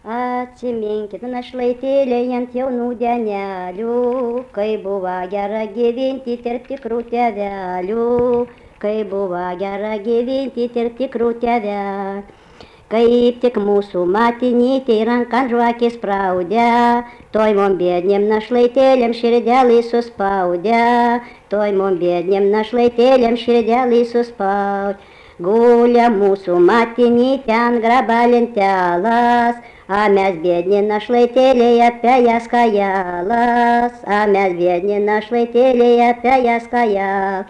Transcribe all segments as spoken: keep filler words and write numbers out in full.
Atsiminkit našlaitėlėjant jaunų dienelių, kai buvo gera gyventi tarp tikrų tėvelių, kai buvo gera gyventi tarp tikrų tėvelių. Kaip tik mūsų matinytė ranką ant žvakės spraudė, toj mum biedniem našlaitėlėm širdelį suspaudė, toj mum biedniem našlaitėlėm širdelį suspaudė. Gulia mūsų matinytė ant graba lentelas, a mes biedni našlaitėliai apie jas kajalas, a mes biedni našlaitėliai apie jas kajalas.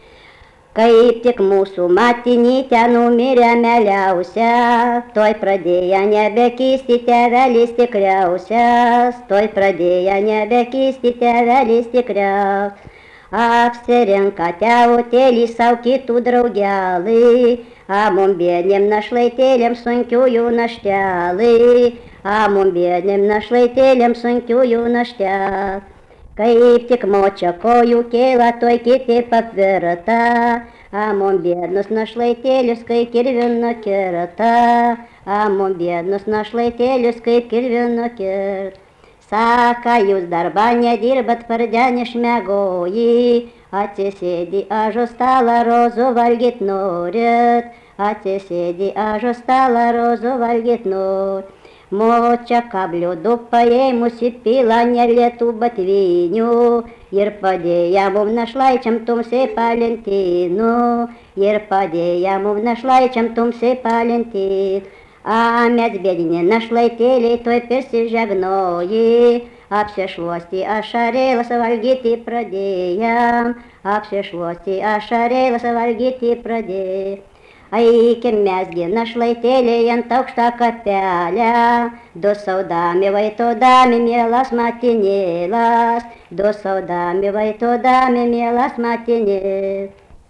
Kaip tik mūsų matinytė numirė meliausia, toj pradėjo nebekisti tėvelis tikriausias, toj pradėjo nebekisti tėvelis tikriausias. Apsirenka tėvutėlį savo kitų draugelį, a mum biedniem našlaitėlėm sunkiųjų naštelį, a mum biedniem našlaitėlėm sunkiųjų naštelį. Kaip tik močia kojų kėlą, toj kiti papvirta, a mum biednus našlaitėlius, kaip kirvino kirta, a mum biednus našlaitėlius, kaip kirvino kirta. Saka, jūs darbą nedirbat, pardenį šmegoji, atsisėdi ažo stalą, rozų valgyt norit, atsisėdi ažo stalą, rozų valgyt norit. Močia kabliudu paėmusi pila nelietų batvinių ir padėja mum našlaičiam tumsiai palentynų, ir padėja mum našlaičiam tumsiai palentynų. A mes biedni našlaitėliai toj persižegnoji, apsišluosti ašarėlas valgyti pradėjam, apsišluosti ašarėlas valgyti pradėjam. Aikim mesgi našlaitėliai ant aukštą kapelę, du saudami vaitodami mielas matinėlas, du saudami vaitodami mielas matinėlas.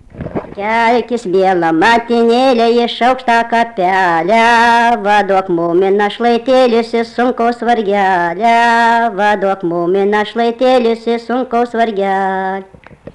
Kelkis vėlą matinėlę iš aukštą kapelę, vaduok mumi našlaitėlius į sunkaus vargelę, vaduok mumi našlaitėlius į sunkaus vargelę.